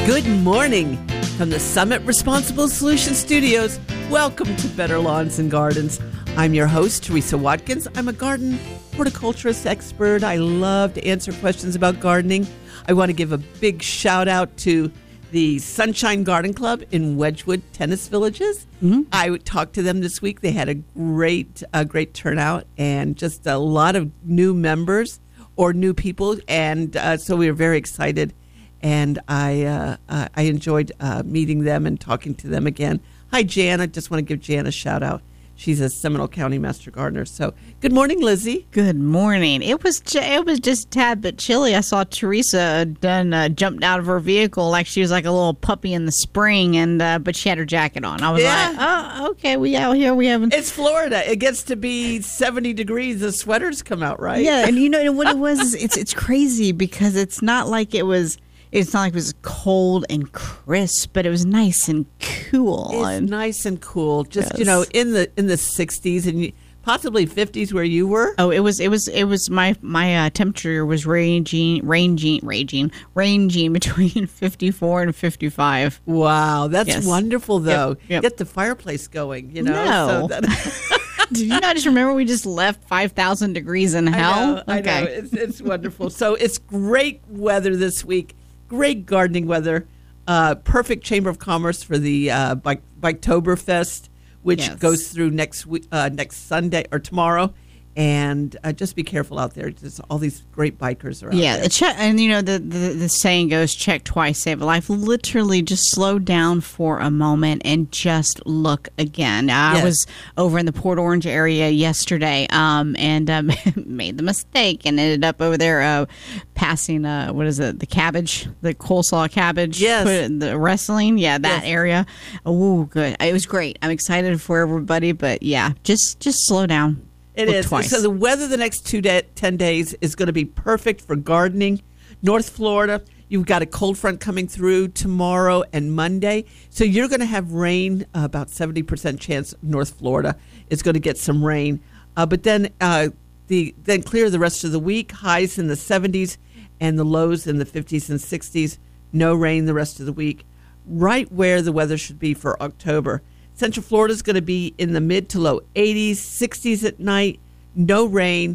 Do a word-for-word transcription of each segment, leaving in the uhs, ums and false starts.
Good morning from the Summit Responsible Solutions Studios. Welcome to Better Lawns and Gardens. I'm your host, Teresa Watkins. I'm a garden horticulturist expert. I love to answer questions about gardening. I want to give a big shout out to the Sunshine Garden Club in Wedgwood Tennis Villages. Mm-hmm. I talked to them this week. They had a great, a great turnout and just a lot of new members or new people. And uh, so we were very excited. And I uh, uh, I enjoyed uh, meeting them and talking to them again. Hi, Jan. I just want to give Jan a shout out. She's a Seminole County Master Gardener. So, good morning, Lizzie. Good morning. It was it was just a tad bit chilly. I saw Teresa done uh, jumped out of her vehicle like she was like a little puppy in the spring, and uh, but she had her jacket on. I was yeah. like, oh, okay, we out here. We haven't. It's Florida. It gets to be seventy degrees. The sweaters come out, right? Yeah, and you know what it was? Is it's it's crazy because it's not like it was. It's not like it was cold and crisp, but it was nice and cool. It's and, nice and cool. Just yes. you know, in the in the sixties and possibly fifties where you were. Oh, it was it was it was my my uh, temperature was ranging ranging ranging ranging between fifty-four and fifty-five. Wow, that's yes. wonderful though. Yep, yep. Get the fireplace going. You know. No. So that Did you not just remember we just left five thousand degrees in hell? I know. Okay. I know. It's, it's wonderful. So it's great weather this week. Great gardening weather. Uh, perfect Chamber of Commerce for the uh, Bike Biketoberfest, which yes. goes through next week, uh, next Sunday or tomorrow. And uh, just be careful out there. Just all these great bikers are out yeah, there. check, and you know the, the the saying goes, "Check twice, save a life." Literally, just slow down for a moment and just look again. I yes. was over in the Port Orange area yesterday, um, and um, made the mistake and ended up over there uh, passing uh, what is it, the cabbage, the coleslaw cabbage. Yes, put it in the wrestling. Yeah, that yes. area. Oh, good. It was great. I'm excited for everybody, but yeah, just just slow down. It Look is. Twice. So the weather the next two day, ten days is going to be perfect for gardening. North Florida, you've got a cold front coming through tomorrow and Monday. So you're going to have rain, uh, about seventy percent chance North Florida is going to get some rain. Uh, but then uh, the then clear the rest of the week, highs in the seventies and the lows in the fifties and sixties. No rain the rest of the week. Right where the weather should be for October. Central Florida is going to be in the mid to low eighties, sixties at night, no rain,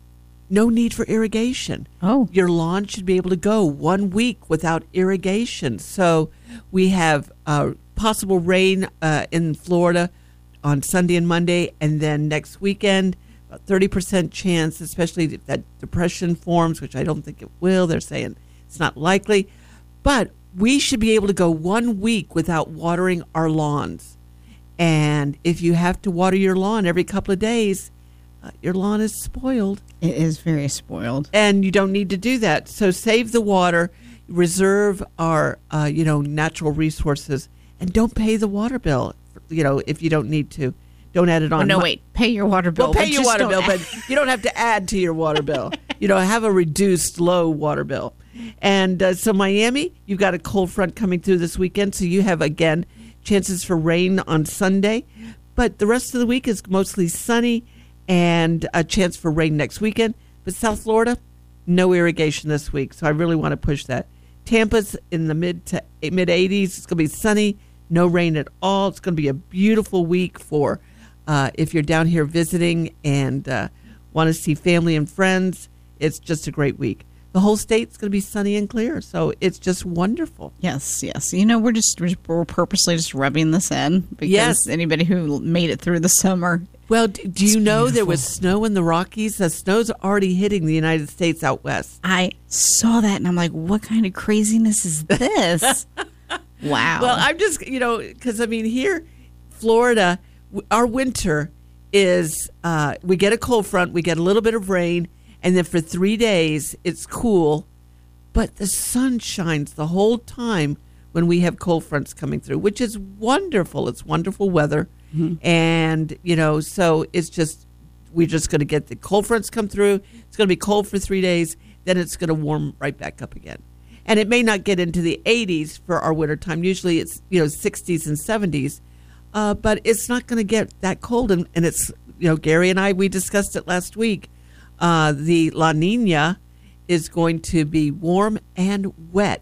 no need for irrigation. Oh. Your lawn should be able to go one week without irrigation. So we have uh, possible rain uh, in Florida on Sunday and Monday, and then next weekend, about thirty percent chance, especially if that depression forms, which I don't think it will. They're saying it's not likely. But we should be able to go one week without watering our lawns. And if you have to water your lawn every couple of days, uh, your lawn is spoiled. It is very spoiled. And you don't need to do that. So save the water, reserve our, uh, you know, natural resources, and don't pay the water bill, you know, if you don't need to. Don't add it on. Oh, no, wait. Pay your water bill. Well, pay your water bill, but you don't have to add to your water bill. You know, have a reduced low water bill. And uh, so Miami, you've got a cold front coming through this weekend. So you have, again, chances for rain on Sunday, but the rest of the week is mostly sunny and a chance for rain next weekend. But South Florida, no irrigation this week, so I really want to push that. Tampa's in the mid to mid eighties. It's going to be sunny, no rain at all. It's going to be a beautiful week for uh, if you're down here visiting and uh, want to see family and friends. It's just a great week. The whole state's going to be sunny and clear, so it's just wonderful. Yes, yes. You know, we're just we're purposely just rubbing this in because yes. anybody who made it through the summer. Well, do you know beautiful. There was snow in the Rockies? The snow's already hitting the United States out west. I saw that, and I'm like, what kind of craziness is this? Wow. Well, I'm just, you know, because, I mean, here, Florida, our winter is, uh, we get a cold front, we get a little bit of rain, and then for three days, it's cool, but the sun shines the whole time when we have cold fronts coming through, which is wonderful. It's wonderful weather. Mm-hmm. And, you know, so it's just, we're just going to get the cold fronts come through. It's going to be cold for three days. Then it's going to warm right back up again. And it may not get into the eighties for our winter time. Usually it's, you know, sixties and seventies. Uh, but it's not going to get that cold. And, and it's, you know, Gary and I, we discussed it last week. Uh, the La Nina is going to be warm and wet.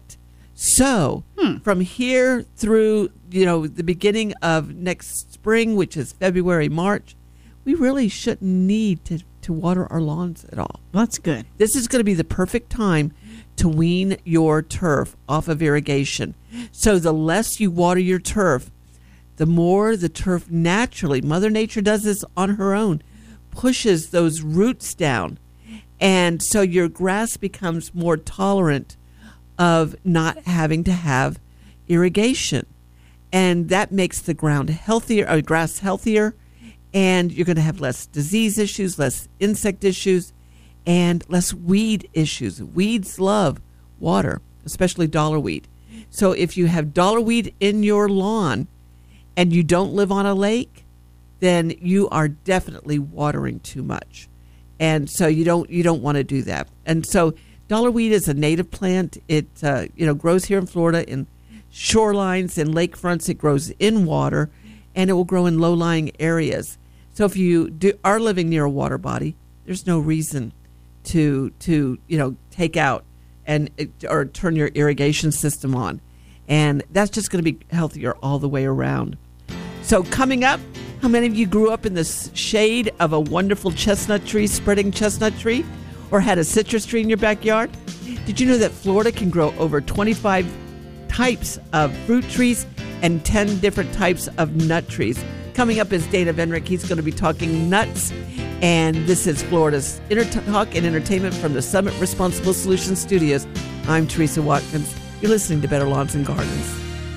So Hmm. from here through, you know, the beginning of next spring, which is February, March, we really shouldn't need to, to water our lawns at all. Well, that's good. This is going to be the perfect time to wean your turf off of irrigation. So the less you water your turf, the more the turf naturally, Mother Nature does this on her own, pushes those roots down. And so your grass becomes more tolerant of not having to have irrigation. And that makes the ground healthier, or grass healthier, and you're going to have less disease issues, less insect issues, and less weed issues. Weeds love water, especially dollarweed. So if you have dollarweed in your lawn and you don't live on a lake, then you are definitely watering too much. And so you don't you don't want to do that. And so dollarweed is a native plant. It uh, you know grows here in Florida in shorelines and lakefronts. It grows in water, and it will grow in low-lying areas. So if you do, are living near a water body, there's no reason to to you know take out and or turn your irrigation system on, and that's just going to be healthier all the way around. So coming up, how many of you grew up in the shade of a wonderful chestnut tree, spreading chestnut tree, or had a citrus tree in your backyard? Did you know that Florida can grow over twenty-five types of fruit trees and ten different types of nut trees? Coming up is Dana Venrick. He's going to be talking nuts. And this is Florida's Inter Talk and Entertainment from the Summit Responsible Solutions Studios. I'm Teresa Watkins. You're listening to Better Lawns and Gardens.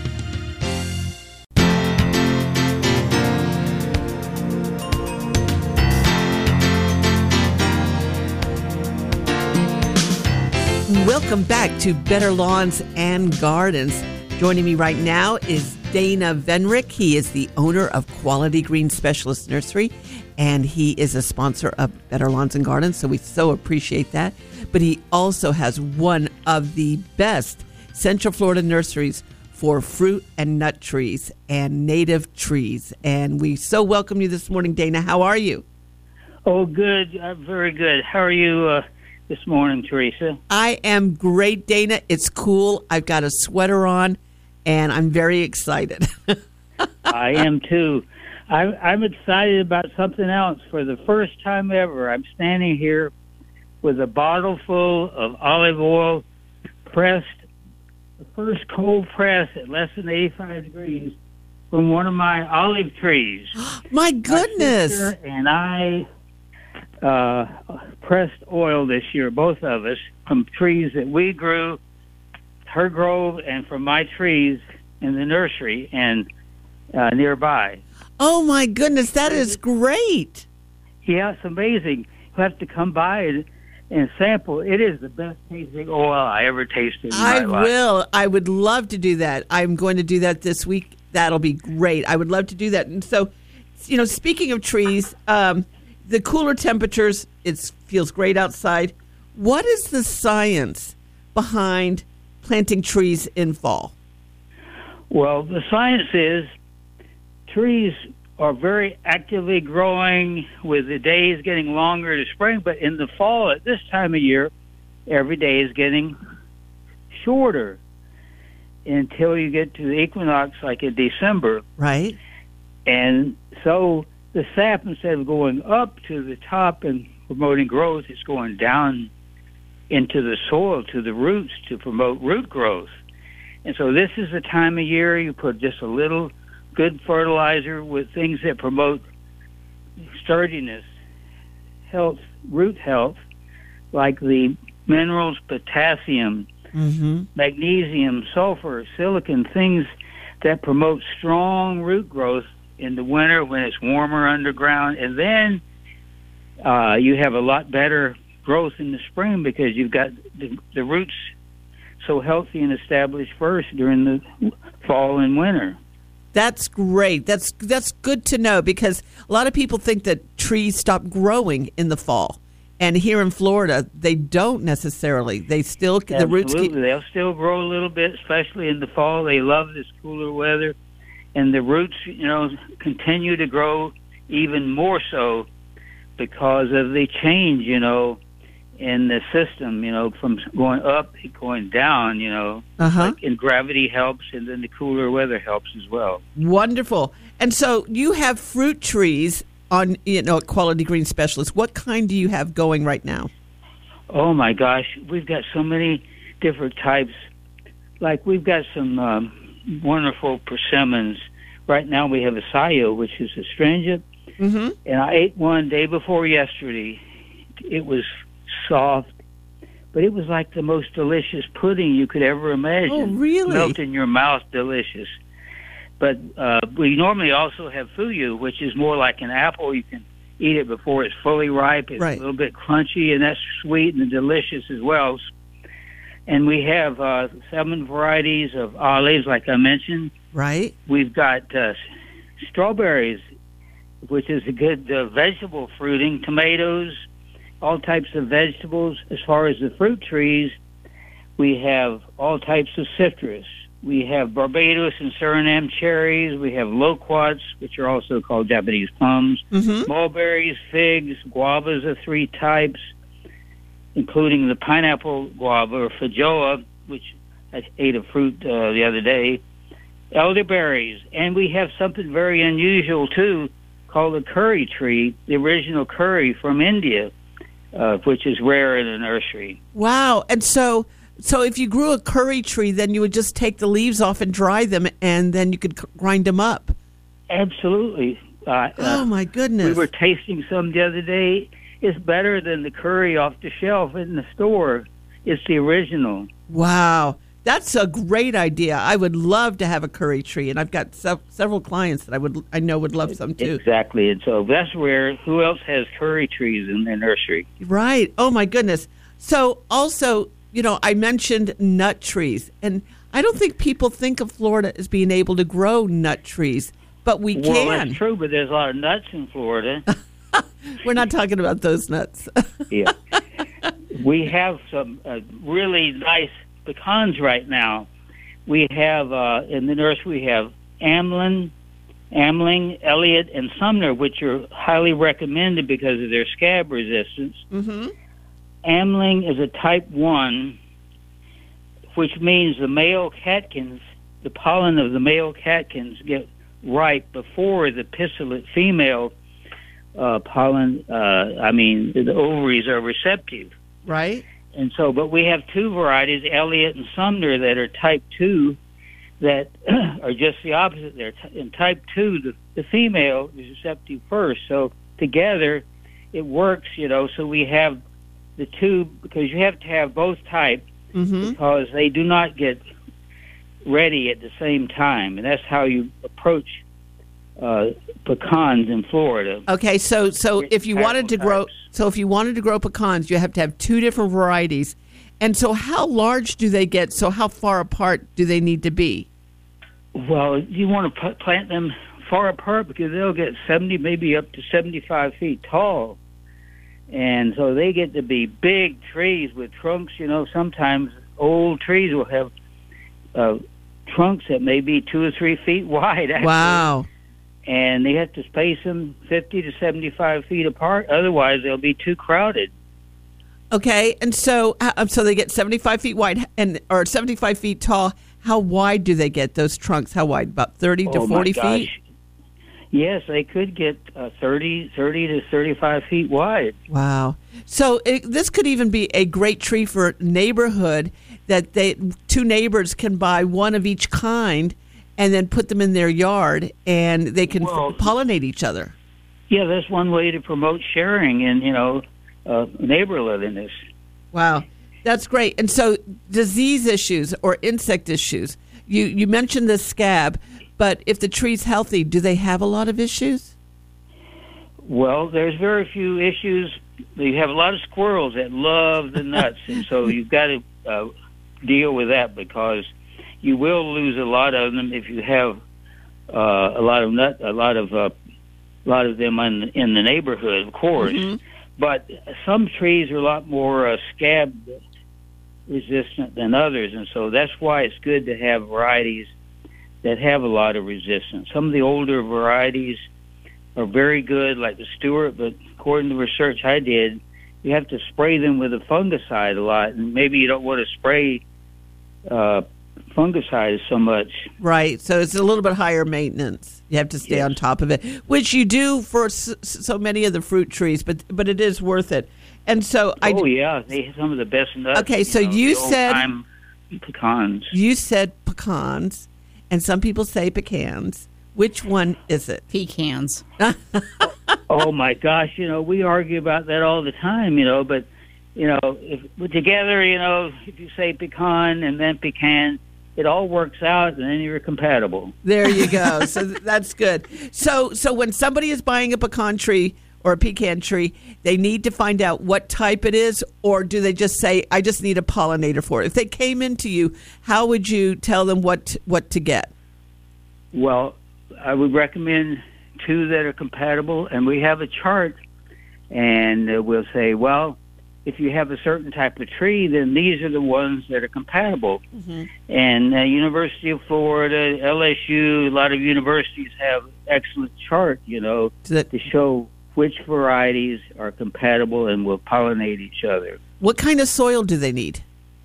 Welcome back to Better Lawns and Gardens. Joining me right now is Dana Venrick. He is the owner of Quality Green Specialist Nursery, and he is a sponsor of Better Lawns and Gardens, so we so appreciate that. But he also has one of the best Central Florida nurseries for fruit and nut trees and native trees. And we so welcome you this morning, Dana. How are you? Oh, good. Uh, very good. How are you uh, this morning, Teresa? I am great, Dana. It's cool. I've got a sweater on, and I'm very excited. I am too. I, I'm excited about something else. For the first time ever, I'm standing here with a bottle full of olive oil pressed, the first cold press at less than eighty-five degrees from one of my olive trees. My goodness. My sister and I uh, pressed oil this year, both of us, from trees that we grew, her grove, and from my trees in the nursery and uh, nearby. Oh, my goodness. That is great. Yeah, it's amazing. You have to come by and, and sample. It is the best tasting oil I ever tasted in my I life. will. I would love to do that. I'm going to do that this week. That'll be great. I would love to do that. And so, you know, speaking of trees, um, the cooler temperatures, it feels great outside. What is the science behind planting trees in fall? Well, the science is trees are very actively growing with the days getting longer to spring, but in the fall at this time of year, every day is getting shorter until you get to the equinox like in December. Right. And so the sap, instead of going up to the top and promoting growth, it's going down into the soil to the roots to promote root growth. And so this is the time of year you put just a little good fertilizer with things that promote sturdiness, health, root health, like the minerals, potassium, mm-hmm. magnesium, sulfur, silicon, things that promote strong root growth in the winter when it's warmer underground. And then uh, you have a lot better growth in the spring because you've got the, the roots so healthy and established first during the fall and winter. That's great. That's that's good to know, because a lot of people think that trees stop growing in the fall, and here in Florida, they don't necessarily. They still Absolutely. the roots keep. They'll still grow a little bit, especially in the fall. They love this cooler weather, and the roots, you know, continue to grow even more so because of the change, you know, in the system, you know, from going up, going down, you know, Uh-huh. like, and gravity helps, and then the cooler weather helps as well. Wonderful. And so you have fruit trees on, you know, at Quality Green Specialist. What kind do you have going right now? Oh my gosh, we've got so many different types. Like we've got some um, wonderful persimmons. Right now we have a sayo, which is astringent, Mm-hmm. and I ate one day before yesterday. It was soft, but it was like the most delicious pudding you could ever imagine. Oh, really? Melt in your mouth, delicious. But uh, we normally also have fuyu, which is more like an apple. You can eat it before it's fully ripe. It's Right. a little bit crunchy, and that's sweet and delicious as well. And we have uh, seven varieties of olives, like I mentioned. Right. We've got uh, strawberries, which is a good uh, vegetable fruiting, tomatoes, all types of vegetables. As far as the fruit trees, we have all types of citrus. We have Barbados and Suriname cherries. We have loquats, which are also called Japanese plums. Mm-hmm. Mulberries, figs, guavas of three types, including the pineapple guava or feijoa, which I ate a fruit uh, the other day. Elderberries, and we have something very unusual too, called the curry tree, the original curry from India, uh, which is rare in a nursery. Wow. And so so if you grew a curry tree, then you would just take the leaves off and dry them, and then you could c- grind them up. Absolutely. Uh, Oh, uh, my goodness. we were tasting some the other day. It's better than the curry off the shelf in the store. It's the original. Wow. That's a great idea. I would love to have a curry tree, and I've got sev- several clients that I would I know would love some too. Exactly. And so that's where, who else has curry trees in their nursery? Right. Oh, my goodness. So also, you know, I mentioned nut trees, and I don't think people think of Florida as being able to grow nut trees, but we Well, can. that's true, but there's a lot of nuts in Florida. We're not talking about those nuts. Yeah. We have some uh, really nice pecans right now. We have, uh, in the nursery, we have Amlin, Amling, Elliott, and Sumner, which are highly recommended because of their scab resistance. Mm-hmm. Amling is a type one, which means the male catkins, the pollen of the male catkins get ripe before the pistilate female uh, pollen, uh, I mean, the ovaries are receptive. Right. And so, but we have two varieties, Elliott and Sumner, that are type two, that are just the opposite there. In type two, the, the female is receptive first. So together, it works, you know, so we have the two, because you have to have both types, Mm-hmm. because they do not get ready at the same time. And that's how you approach uh, pecans in Florida. Okay, so so if you wanted to grow, Types. so if you wanted to grow pecans, you have to have two different varieties. And so, how large do they get? So, how far apart do they need to be? Well, you want to p- plant them far apart because they'll get seventy, maybe up to seventy-five feet tall. And so they get to be big trees with trunks. You know, sometimes old trees will have uh, trunks that may be two or three feet wide. Actually. Wow. And they have to space them fifty to seventy-five feet apart. Otherwise, they'll be too crowded. Okay, and so uh, so they get seventy-five feet wide and or seventy-five feet tall. How wide do they get those trunks? How wide? About thirty to Oh, forty my gosh. feet? Yes, they could get uh, thirty, thirty to thirty-five feet wide. Wow. So it, this could even be a great tree for a neighborhood that they two neighbors can buy one of each kind and then put them in their yard and they can Well- f- pollinate each other. Yeah, that's one way to promote sharing and, you know, uh, neighborliness. Wow. That's great. And so disease issues or insect issues, you, you mentioned the scab, but if the tree's healthy, do they have a lot of issues? Well, there's very few issues. You have a lot of squirrels that love the nuts, and so you've got to uh, deal with that because you will lose a lot of them if you have uh, a lot of nut, a lot of uh, a lot of them in, in the neighborhood, of course. Mm-hmm. But some trees are a lot more uh, scab resistant than others, and so that's why it's good to have varieties that have a lot of resistance. Some of the older varieties are very good, like the Stewart, but according to research I did, you have to spray them with a fungicide a lot, and maybe you don't want to spray uh, fungicide so much. Right. So it's a little bit higher maintenance. You have to stay Yes. on top of it, which you do for s- so many of the fruit trees, but but it is worth it. And so I. Oh yeah, they have some of the best nuts. Okay, so know, you the said- old-time pecans. You said pecans, and some people say pecans. Which one is it? Pecans. Oh my gosh, you know, we argue about that all the time, you know, but you know, if we're together, you know, if you say pecan and then pecan, it all works out and then you're compatible. There you go. So th- that's good. So so when somebody is buying a pecan tree or a pecan tree, they need to find out what type it is, or do they just say, I just need a pollinator for it? If they came into you, how would you tell them what what to get? Well, I would recommend two that are compatible, and we have a chart, and uh, we'll say, well, if you have a certain type of tree, then these are the ones that are compatible. Mm-hmm. And uh, University of Florida, L S U, a lot of universities have excellent chart, you know, That- to show which varieties are compatible and will pollinate each other. What kind of soil do they need?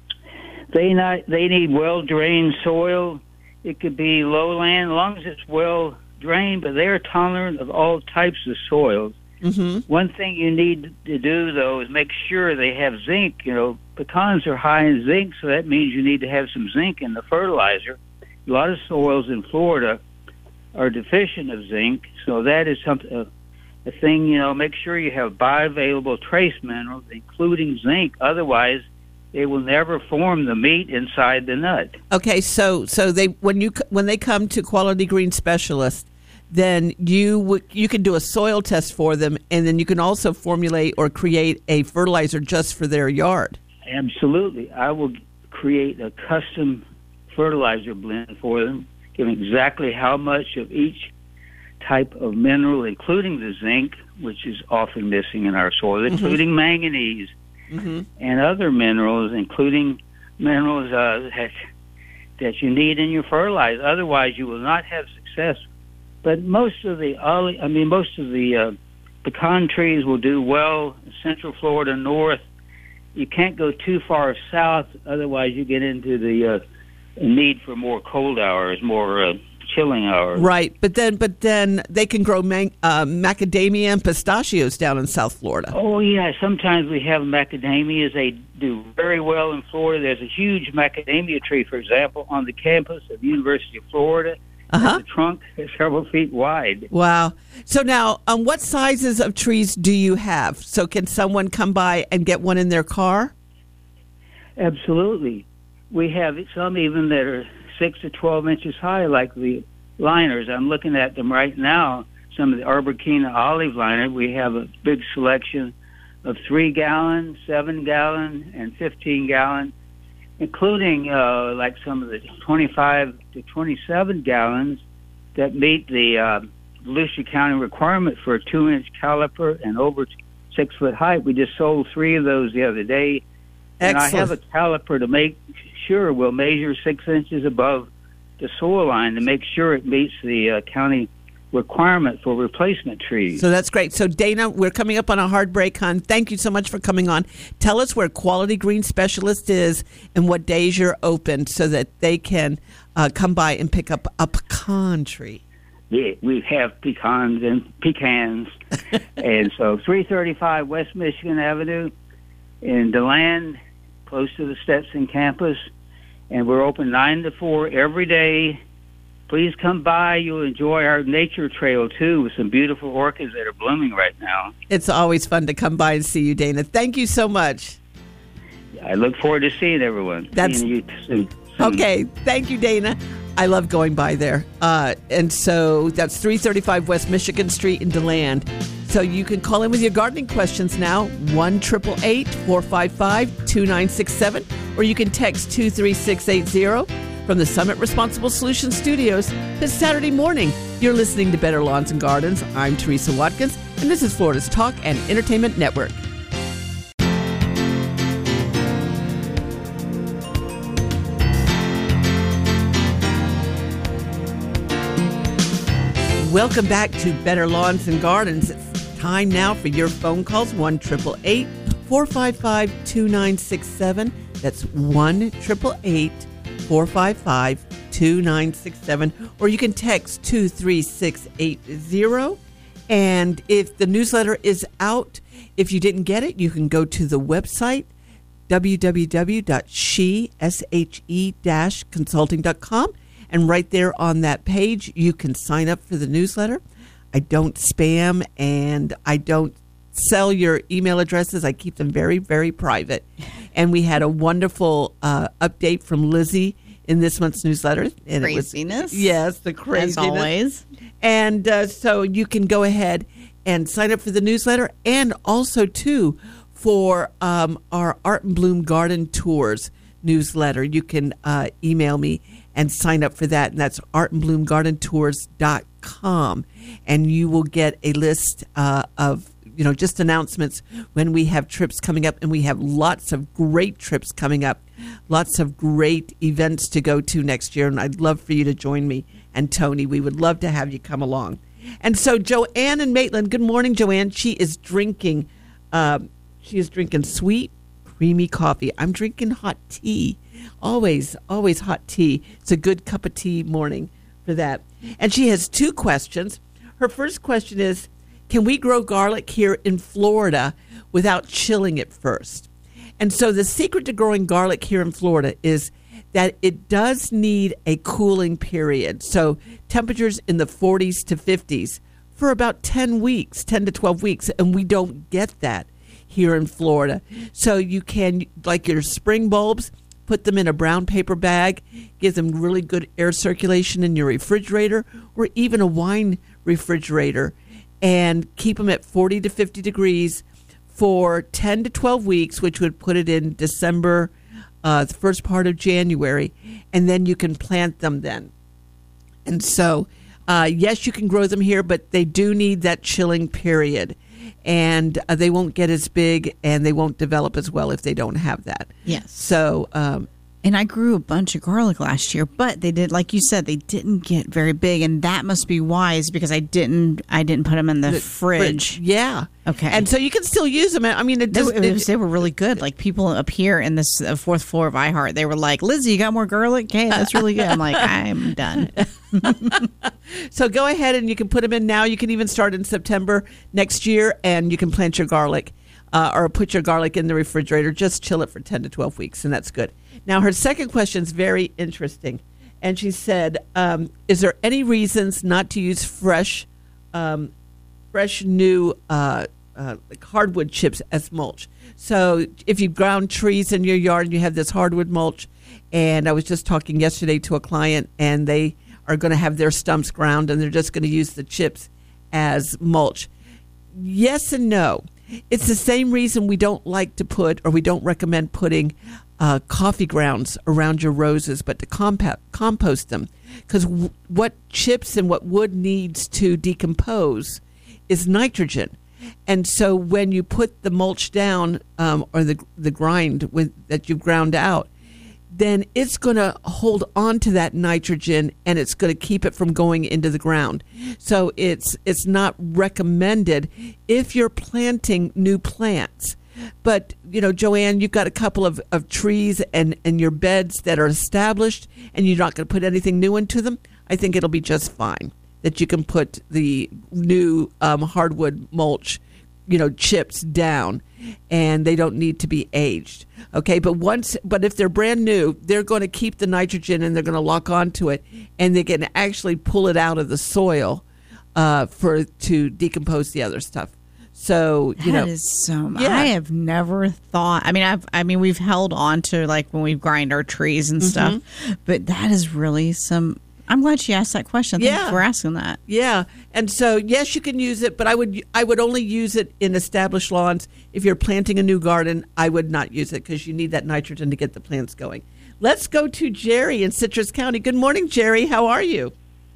They not they need well drained soil. It could be lowland, as long as it's well drained, but they are tolerant of all types of soils. Mm-hmm. One thing you need to do, though, is make sure they have zinc. You know, pecans are high in zinc, so that means you need to have some zinc in the fertilizer. A lot of soils in Florida are deficient of zinc, so that is something, a, a thing, you know, make sure you have bioavailable trace minerals, including zinc. Otherwise, they will never form the meat inside the nut. Okay, so so they when you c- when they come to Quality Green Specialist, then you w- you can do a soil test for them, and then you can also formulate or create a fertilizer just for their yard. Absolutely. I will create a custom fertilizer blend for them, give them exactly how much of each type of mineral, including the zinc, which is often missing in our soil, Mm-hmm. including manganese, Mm-hmm. and other minerals, including minerals uh, that, that you need in your fertilizer. Otherwise, you will not have success. But most of the olive, I mean, most of the uh, pecan trees will do well in Central Florida, north. You can't go too far south, otherwise you get into the uh, need for more cold hours, more uh, chilling hours. Right, but then but then they can grow man- uh, macadamia and pistachios down in South Florida. Oh, yeah. Sometimes we have macadamias. They do very well in Florida. There's a huge macadamia tree, for example, on the campus of the University of Florida. Uh-huh. The trunk is several feet wide. Wow. So now, um, what sizes of trees do you have? So can someone come by and get one in their car? Absolutely. We have some even that are six to twelve inches high, like the liners. I'm looking at them right now, some of the Arborkina olive liner. We have a big selection of three gallon, seven gallon, and fifteen gallon, including uh, like some of the twenty-five to twenty-seven gallons that meet the uh, Volusia County requirement for a two inch caliper and over six foot height. We just sold three of those the other day. And I have a caliper to make sure we'll measure six inches above the soil line to make sure it meets the uh, county requirement for replacement trees. So that's great. So Dana, we're coming up on a hard break, hon. Thank you so much for coming on. Tell us where Quality Green Specialist is and what days you're open so that they can uh, come by and pick up a pecan tree. Yeah, we have pecans and pecans. And so three thirty-five West Michigan Avenue in DeLand, close to the Stetson campus. And we're open nine to four every day. Please come by. You'll enjoy our nature trail, too, with some beautiful orchids that are blooming right now. It's always fun to come by and see you, Dana. Thank you so much. I look forward to seeing everyone. That's- Seeing you soon. Okay. Thank you, Dana. I love going by there. Uh, and so that's three thirty-five West Michigan Street in DeLand. So you can call in with your gardening questions now, one eight eight eight, four five five, two nine six seven, or you can text two three six eight zero. From the Summit Responsible Solutions Studios this Saturday morning. You're listening to Better Lawns and Gardens. I'm Teresa Watkins, and this is Florida's Talk and Entertainment Network. Welcome back to Better Lawns and Gardens. It's time now for your phone calls, one eight eight eight, four five five, two nine six seven. That's one eight eight eight, four five five, two nine six seven. Or you can text two three six eight zero. And if the newsletter is out, if you didn't get it, you can go to the website, w w w dot she dash consulting dot com. And right there on that page, you can sign up for the newsletter. I don't spam and I don't sell your email addresses. I keep them very, very private. And we had a wonderful uh, update from Lizzie in this month's newsletter. And Craziness. It was, yes, the craziness. As always. And uh, so you can go ahead and sign up for the newsletter, and also, too, for um, our Art and Bloom Garden Tours newsletter. You can uh, email me and sign up for that, and that's art and bloom garden tours dot com. And you will get a list uh, of, you know, just announcements when we have trips coming up, and we have lots of great trips coming up, lots of great events to go to next year, and I'd love for you to join me and Tony. We would love to have you come along. And so Joanne in Maitland, good morning, Joanne. She is drinking, uh, she is drinking sweet, creamy coffee. I'm drinking hot tea. Always, always hot tea. It's a good cup of tea morning for that. And she has two questions. Her first question is, can we grow garlic here in Florida without chilling it first? And so the secret to growing garlic here in Florida is that it does need a cooling period. So temperatures in the forties to fifties for about ten weeks, ten to twelve weeks. And we don't get that here in Florida. So you can, like your spring bulbs, put them in a brown paper bag, give them really good air circulation in your refrigerator or even a wine refrigerator, and keep them at forty to fifty degrees for ten to twelve weeks, which would put it in December, uh, the first part of January, and then you can plant them then. And so, uh, yes, you can grow them here, but they do need that chilling period. And uh, they won't get as big and they won't develop as well if they don't have that. Yes. So, um, and I grew a bunch of garlic last year, but they did, like you said, they didn't get very big, and that must be wise because I didn't, I didn't put them in the, the fridge. fridge. Yeah. Okay. And so you can still use them. I mean, it They, does. it was- it- they were really good. Like people up here in this uh, fourth floor of iHeart, they were like, "Lizzie, you got more garlic? Hey, that's really good." I'm like, I'm done. So go ahead and you can put them in now. You can even start in September next year, and you can plant your garlic uh, or put your garlic in the refrigerator. Just chill it for ten to twelve weeks, and that's good. Now, her second question is very interesting. And she said, um, is there any reasons not to use fresh, um, fresh new uh, uh, like hardwood chips as mulch? So if you've ground trees in your yard and you have this hardwood mulch, and I was just talking yesterday to a client, and they are going to have their stumps ground, and they're just going to use the chips as mulch. Yes and no. It's the same reason we don't like to put, or we don't recommend putting uh, coffee grounds around your roses, but to compa- compost them. Because w- what chips and what wood needs to decompose is nitrogen. And so when you put the mulch down, um, or the the grind with that you've ground out, then it's going to hold on to that nitrogen, and it's going to keep it from going into the ground. So it's it's not recommended if you're planting new plants. But, you know, Joanne, you've got a couple of, of trees and, and your beds that are established, and you're not going to put anything new into them. I think it'll be just fine that you can put the new um, hardwood mulch, you know, chips down, and they don't need to be aged. Okay, but once, but if they're brand new, they're going to keep the nitrogen and they're going to lock onto it, and they can actually pull it out of the soil uh, for to decompose the other stuff. So you That know, is so. Yeah. I have never thought. I mean, I've. I mean, we've held on to like when we grind our trees and stuff, Mm-hmm. but that is really some. I'm glad she asked that question. Thank Yeah. you for asking that. yeah, and so yes, you can use it, but I would I would only use it in established lawns. If you're planting a new garden, I would not use it because you need that nitrogen to get the plants going. Let's go to Jerry in Citrus County. Good morning, Jerry. How are you?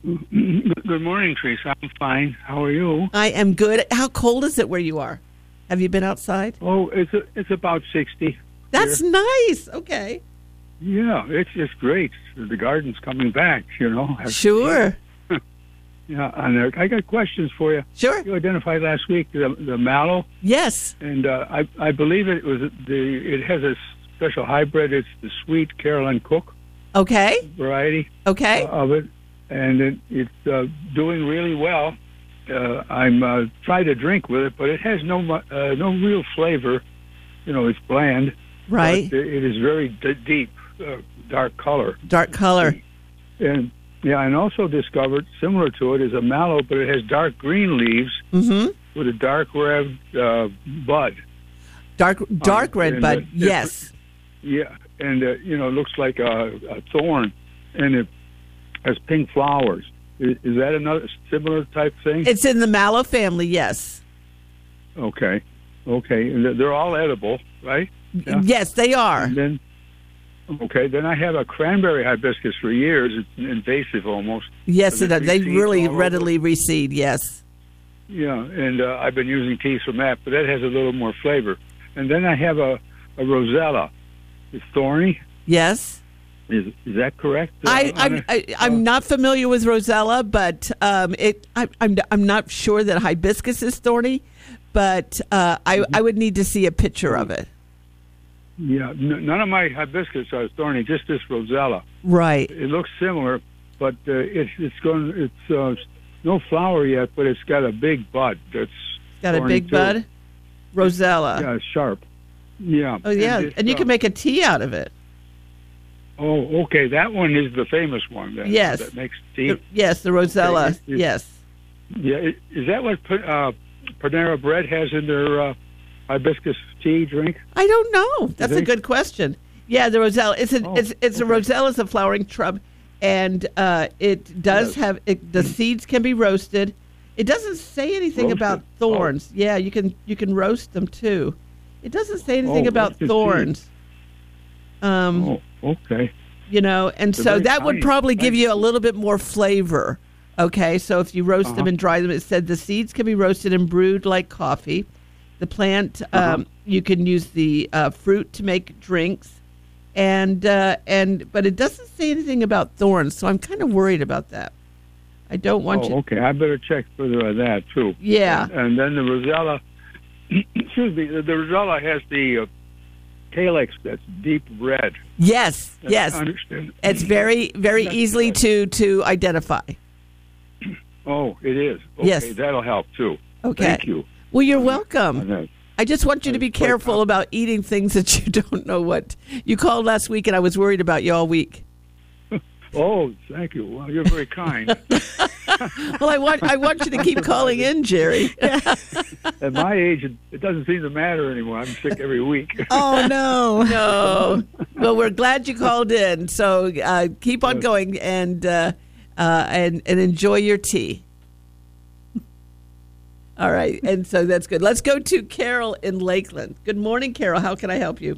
Good morning, Teresa. I'm fine. How are you? I am good. How cold is it where you are? Have you been outside? Oh, it's a, it's about sixty. That's here. nice. Okay. Yeah, it's just great. The garden's coming back, you know. Sure. Yeah, on there. I got questions for you. Sure. You identified last week the, the mallow, Yes. and uh, I I believe it was the it has a special hybrid. It's the sweet Carolyn Cook Okay. variety Okay. uh, of it, and it, it's uh, doing really well. Uh, I'm uh, trying to drink with it, but it has no mu- uh, no real flavor. You know, it's bland. Right. But it is very d- deep, uh, dark color. Dark color. And yeah, and also discovered similar to it is a mallow, but it has dark green leaves Mm-hmm. with a dark red uh, bud. Dark dark Um, red and bud. it- Yes. Yeah, and uh, you know, it looks like a, a thorn, and it has pink flowers. Is, is that another similar type thing? It's in the mallow family. Yes. Okay, okay, and they're- they're all edible, right? Yeah. Yes, they are. And then, okay, then I have a cranberry hibiscus for years. It's invasive almost. Yes, Does it it does. They recede really all over? readily recede. Yes. Yeah, and uh, I've been using teas from that, but that has a little more flavor. And then I have a, a Rosella. It's thorny. Yes. Is is that correct? Uh, I, on I'm, it? I, I'm not familiar with Rosella, but um, it. I, I'm I'm not sure that hibiscus is thorny, but uh, I I would need to see a picture of it. Yeah, n- none of my hibiscus are thorny. Just this Rosella. Right. It looks similar, but uh, it's it's going. It's uh, no flower yet, but it's got a big bud. That's Got a thorny, big too. bud. Rosella. Yeah, it's sharp. Yeah. Oh yeah, it's, and you uh, can make a tea out of it. Oh, okay. That one is the famous one. That, Yes. That makes tea. The- yes, the Rosella. Okay, it- it- Yes. Yeah. Is, is that what uh, Panera Bread has in their uh, hibiscus tea drink? I don't know. That's a think- good question. Yeah, the Rosella. It's a Oh, it's it's a okay. Rosella is a flowering shrub, and uh, it does Yes. have it, the seeds can be roasted. It doesn't say anything Roasted? about thorns. Yeah, you can you can roast them too. It doesn't say anything Oh, about roasted thorns. Um, Oh, okay. you know, and They're so very that would tiny. probably give Tiny. you a little bit more flavor. Okay, so if you roast them Uh-huh. and dry them, it said the seeds can be roasted and brewed like coffee. The plant, Uh-huh. um, you can use the uh, fruit to make drinks, and uh, and but it doesn't say anything about thorns, so I'm kind of worried about that. I don't want Oh, you. okay. I better check further on that too. Yeah. And, and then the Rosella, excuse me, the, the Rosella has the uh, calyx that's deep red. Yes, I yes, understand. it's very very That's easily good. to to identify. Oh, it is. Okay, Yes. that'll help too. Okay. Thank you. Well, you're on welcome. that. I just want you to be Quite careful com- about eating things that you don't know what. You called last week, and I was worried about you all week. Oh, thank you. Well, you're very kind. Well, I want I want you to keep calling in, Jerry. At my age, it, it doesn't seem to matter anymore. I'm sick every week. Oh no. No. Well, we're glad you called in. So uh, keep on going and uh, uh, and and enjoy your tea. All right, and so that's good. Let's go to Carol in Lakeland. Good morning, Carol. How can I help you?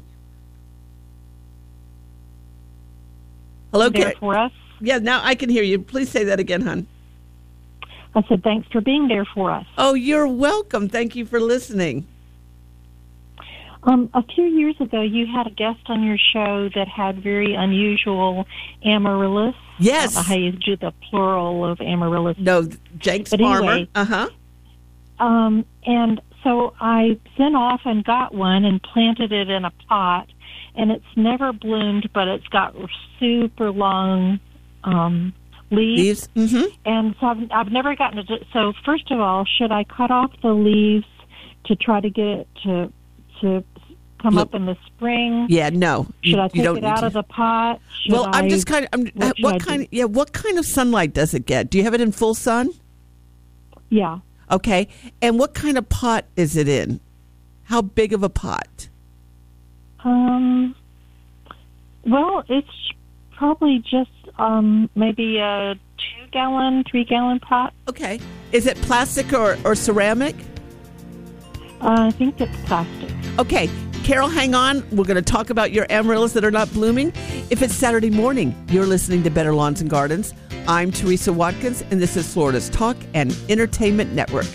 Hello, there Carol. for us. Yeah, now I can hear you. Please say that again, hon. I said, thanks for being there for us. Oh, you're welcome. Thank you for listening. Um, a few years ago, you had a guest on your show that had very unusual amaryllis. Yes. I don't know how you do the plural of amaryllis. No, Jenks But Farmer. anyway- Uh huh. Um, and so I sent off and got one and planted it in a pot, and it's never bloomed, but it's got super long um, leaves. Leaves. Mm-hmm. And so I've, I've never gotten it. So first of all, should I cut off the leaves to try to get it to to come Look- up in the spring? Yeah. No. Should you, I you take don't it need out to. of the pot? Should Well, I'm I- just kind of. I'm, what uh, should what I kind? do? Of, yeah. What kind of sunlight does it get? Do you have it in full sun? Yeah. Okay. And what kind of pot is it in? How big of a pot? Um. Well, it's probably just um maybe a two gallon, three gallon pot. Okay. Is it plastic or, or ceramic? Uh, I think it's plastic. Okay. Carol, hang on. We're going to talk about your amaryllis that are not blooming. If it's Saturday morning, you're listening to Better Lawns and Gardens. I'm Teresa Watkins, and this is Florida's Talk and Entertainment Network.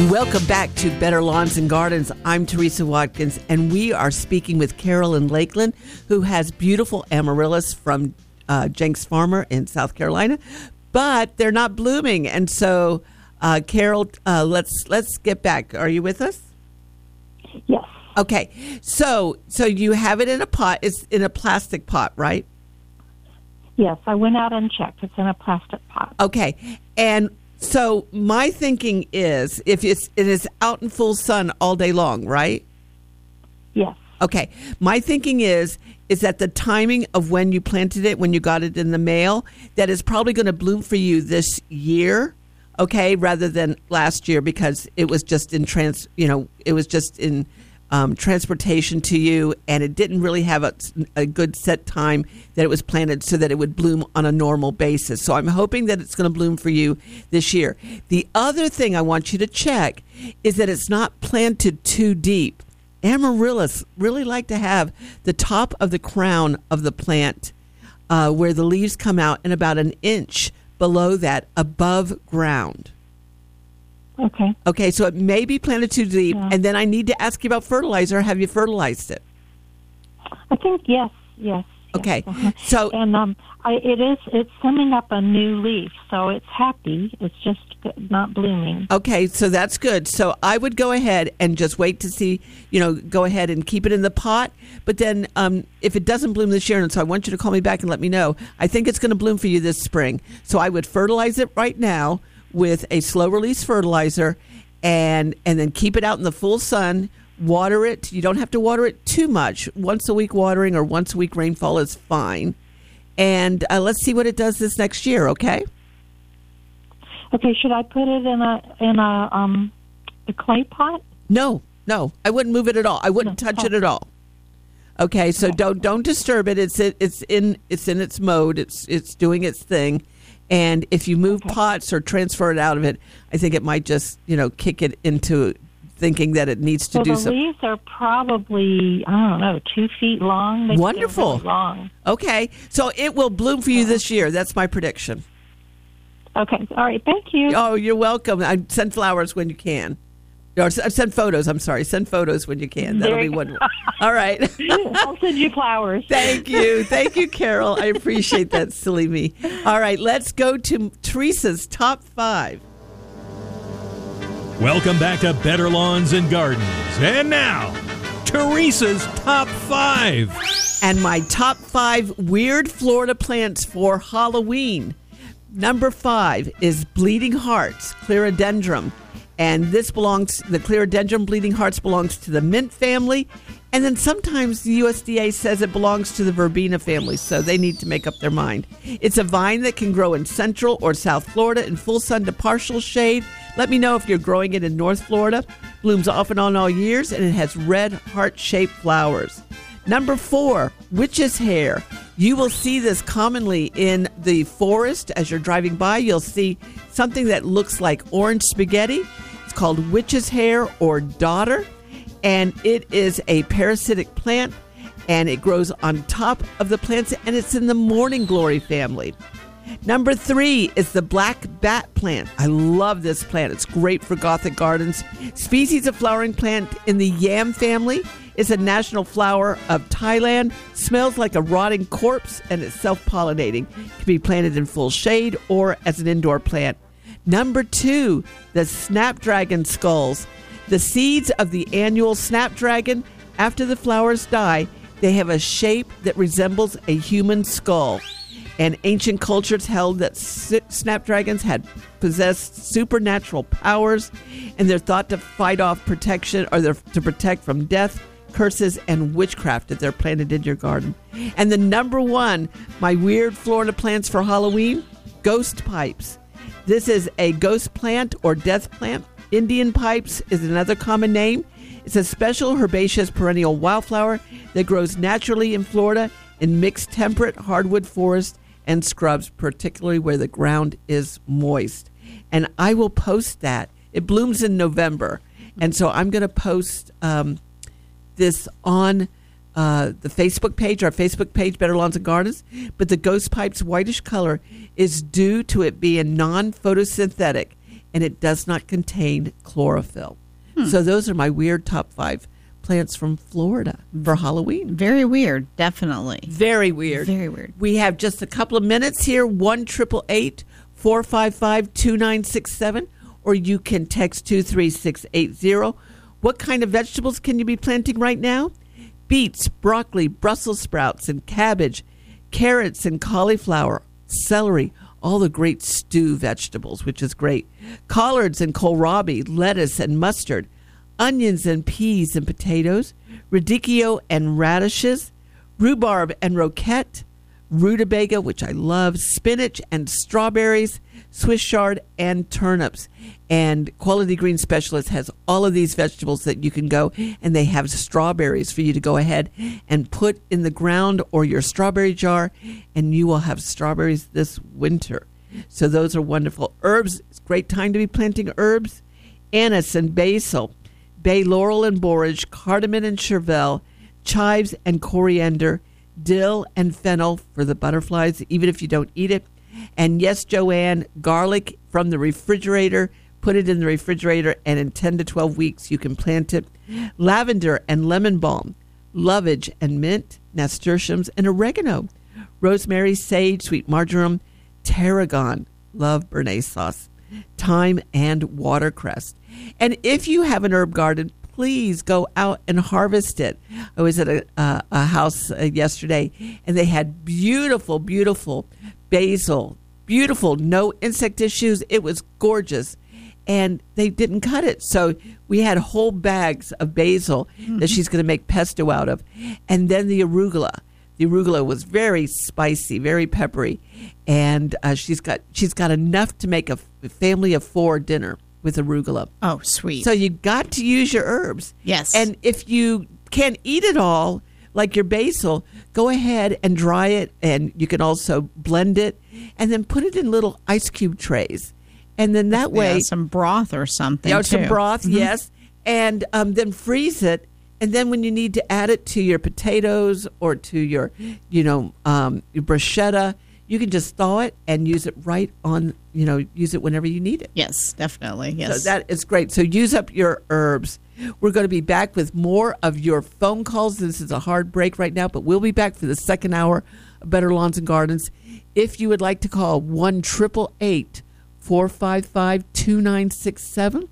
Welcome back to Better Lawns and Gardens. I'm Teresa Watkins, and we are speaking with Carolyn Lakeland, who has beautiful amaryllis from uh, Jenks Farmer in South Carolina, but they're not blooming. And so, uh, Carol, uh, let's let's get back. Are you with us? Yes. Okay. So, so you have it in a pot. It's in a plastic pot, right? Yes, I went out and checked. It's in a plastic pot. Okay. And so my thinking is, if it's it is out in full sun all day long, right? Yes. Okay. My thinking is is that the timing of when you planted it, when you got it in the mail, that is probably going to bloom for you this year, okay, rather than last year, because it was just in trans, you know, it was just in um, transportation to you, and it didn't really have a, a good set time that it was planted so that it would bloom on a normal basis. So I'm hoping that it's going to bloom for you this year. The other thing I want you to check is that it's not planted too deep. Amaryllis really like to have the top of the crown of the plant uh, where the leaves come out and about an inch below that above ground. Okay. Okay, so it may be planted too deep. Yeah. And then I need to ask you about fertilizer. Have you fertilized it? I think yes, yes. Okay, yes. Uh-huh. so and um, I, it is. It's sending up a new leaf, so it's happy. It's just not blooming. okay, so that's good. So I would go ahead and just wait to see. You know, go ahead and keep it in the pot. But then, um, if it doesn't bloom this year, and so I want you to call me back and let me know. I think it's going to bloom for you this spring. So I would fertilize it right now with a slow release fertilizer, and and then keep it out in the full sun. Water it. You don't have to water it too much. Once a week watering or once a week rainfall is fine. And uh, let's see what it does this next year, okay? Okay, should I put it in a in a um a clay pot? No, no. I wouldn't move it at all. I wouldn't No. touch it at all. Okay, so don't don't disturb it. It's it, it's in it's in its mode. It's it's doing its thing. And if you move Okay. pots or transfer it out of it, I think it might just, you know, kick it into thinking that it needs to So do the something. leaves are probably, I don't know, two feet long. They- they're Wonderful. really long. Okay, so it will bloom for you this year. That's my prediction. Okay. All right. Thank you. Oh, you're welcome. I send flowers when you can. Or s- send photos. I'm sorry. Send photos when you can. That'll There be you wonderful. All right. I'll send you flowers. Thank you. Thank you, Carol. I appreciate that, silly me. All right, let's go to Teresa's top five. Welcome back to Better Lawns and Gardens. And now, Teresa's top five. And my top five weird Florida plants for Halloween. Number five is Bleeding Hearts, Clerodendron. And this belongs, the Clerodendron Bleeding Hearts belongs to the mint family. And then sometimes the U S D A says it belongs to the verbena family, so they need to make up their mind. It's a vine that can grow in Central or South Florida in full sun to partial shade. Let me know if you're growing it in North Florida. Blooms off and on all years, and it has red heart-shaped flowers. Number four, witch's hair. You will see this commonly in the forest as you're driving by. You'll see something that looks like orange spaghetti. It's called witch's hair or dodder, and it is a parasitic plant, and it grows on top of the plants, and it's in the morning glory family. Number three is the black bat plant. I love this plant. It's great for Gothic gardens. Species of flowering plant in the yam family. It's a national flower of Thailand. Smells like a rotting corpse, and it's self-pollinating. Can be planted in full shade or as an indoor plant. Number two, the snapdragon skulls. The seeds of the annual snapdragon, after the flowers die, they have a shape that resembles a human skull. And ancient cultures held that snapdragons had possessed supernatural powers, and they're thought to fight off protection, or they're to protect from death, curses, and witchcraft if they're planted in your garden. And the number one, my weird Florida plants for Halloween, ghost pipes. This is a ghost plant or death plant. Indian pipes is another common name. It's a special herbaceous perennial wildflower that grows naturally in Florida in mixed temperate hardwood forests and scrubs, particularly where the ground is moist. And I will post that. It blooms in November. And so I'm going to post um, this on uh, the Facebook page, our Facebook page, Better Lawns and Gardens. But the ghost pipe's whitish color is due to it being non-photosynthetic. and it does not contain chlorophyll. Hmm. So those are my weird top five plants from Florida for Halloween. Very weird, definitely. Very weird. Very weird. We have just a couple of minutes here, one triple eight four five five two nine six seven, or you can text two three six eight zero. What kind of vegetables can you be planting right now? Beets, broccoli, Brussels sprouts, and cabbage, carrots and cauliflower, celery, all the great stew vegetables, which is great. Collards and kohlrabi, lettuce and mustard, onions and peas and potatoes, radicchio and radishes, rhubarb and roquette, rutabaga, which I love, spinach and strawberries, Swiss chard and turnips. And Quality Green Specialist has all of these vegetables that you can go, and they have strawberries for you to go ahead and put in the ground or your strawberry jar, and you will have strawberries this winter. So those are wonderful. Herbs, it's a great time to be planting herbs. Anise and basil, bay laurel and borage, cardamom and chervil, chives and coriander, dill and fennel for the butterflies, even if you don't eat it. And yes, Joanne, garlic from the refrigerator. Put it in the refrigerator, and in ten to twelve weeks, you can plant it. Lavender and lemon balm, lovage and mint, nasturtiums and oregano, rosemary, sage, sweet marjoram, tarragon, love béarnaise sauce, thyme, and watercress. And if you have an herb garden, please go out and harvest it. I was at a, uh, a house uh, yesterday, and they had beautiful, beautiful basil, beautiful, no insect issues. It was gorgeous. And they didn't cut it. So we had whole bags of basil mm-hmm. that she's going to make pesto out of. And then the arugula. The arugula was very spicy, very peppery. And uh, she's got she's got enough to make a family of four dinner with arugula. Oh, sweet. So you got to use your herbs. Yes. And if you can't eat it all, like your basil, go ahead and dry it. And you can also blend it and then put it in little ice cube trays. And then that way, yeah, some broth or something. Yeah, too. some broth, mm-hmm. yes. And um, then freeze it. And then when you need to add it to your potatoes or to your, you know, um, your bruschetta, you can just thaw it and use it right on, you know, use it whenever you need it. Yes, definitely. Yes. So that is great. So use up your herbs. We're going to be back with more of your phone calls. This is a hard break right now, but we'll be back for the second hour of Better Lawns and Gardens. If you would like to call one eight eight eight, four five five, two nine six seven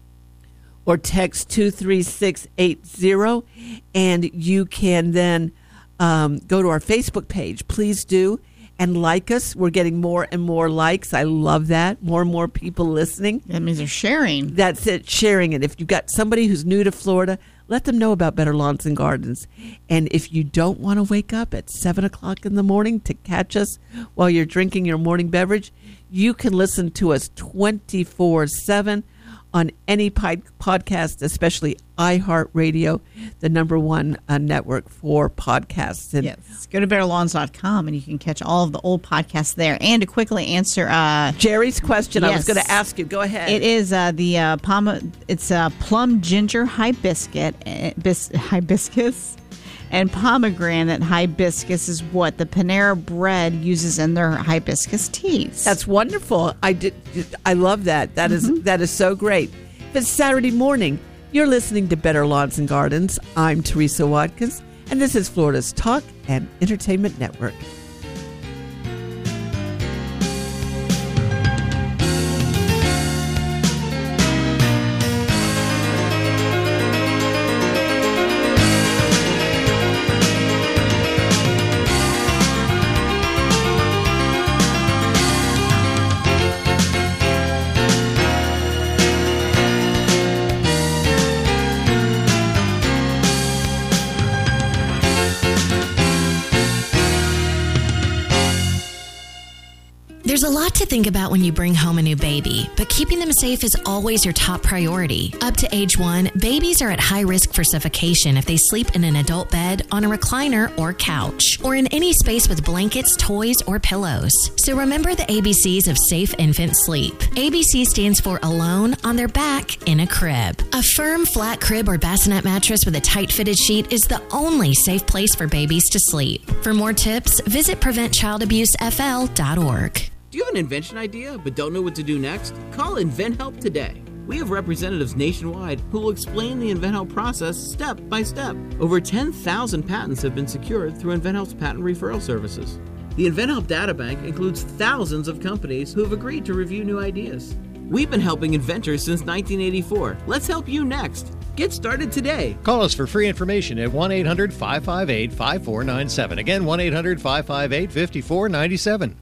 or text two three six eight zero, and you can then um, go to our Facebook page. Please do, and like us. We're getting more and more likes. I love that. More and more people listening. That means they're sharing. That's it, sharing it. If you've got somebody who's new to Florida, let them know about Better Lawns and Gardens. And if you don't want to wake up at seven o'clock in the morning to catch us while you're drinking your morning beverage, you can listen to us twenty-four seven on any pod- podcast, especially iHeartRadio, the number one uh, network for podcasts. And yes. Go to better lawns dot com and you can catch all of the old podcasts there. And to quickly answer uh, Jerry's question, yes, I was going to ask you. Go ahead. It is uh, the uh, pom- it's uh, plum ginger hibiscus, uh, bis- hibiscus. And pomegranate hibiscus is what the Panera Bread uses in their hibiscus teas. That's wonderful. I did. I love that. That is Mm-hmm. that is so great. If it's Saturday morning, you're listening to Better Lawns and Gardens. I'm Teresa Watkins, and this is Florida's Talk and Entertainment Network. There's a lot to think about when you bring home a new baby, but keeping them safe is always your top priority. Up to age one, babies are at high risk for suffocation if they sleep in an adult bed, on a recliner or couch, or in any space with blankets, toys, or pillows. So remember the A B Cs of safe infant sleep. A B C stands for alone, on their back, in a crib. A firm, flat crib or bassinet mattress with a tight-fitted sheet is the only safe place for babies to sleep. For more tips, visit prevent child abuse f l dot org. Do you have an invention idea but don't know what to do next? Call InventHelp today. We have representatives nationwide who will explain the InventHelp process step by step. Over ten thousand patents have been secured through InventHelp's patent referral services. The InventHelp Databank includes thousands of companies who have agreed to review new ideas. We've been helping inventors since nineteen eighty-four. Let's help you next. Get started today. Call us for free information at one eight hundred five five eight five four nine seven. Again, one eight hundred five five eight five four nine seven.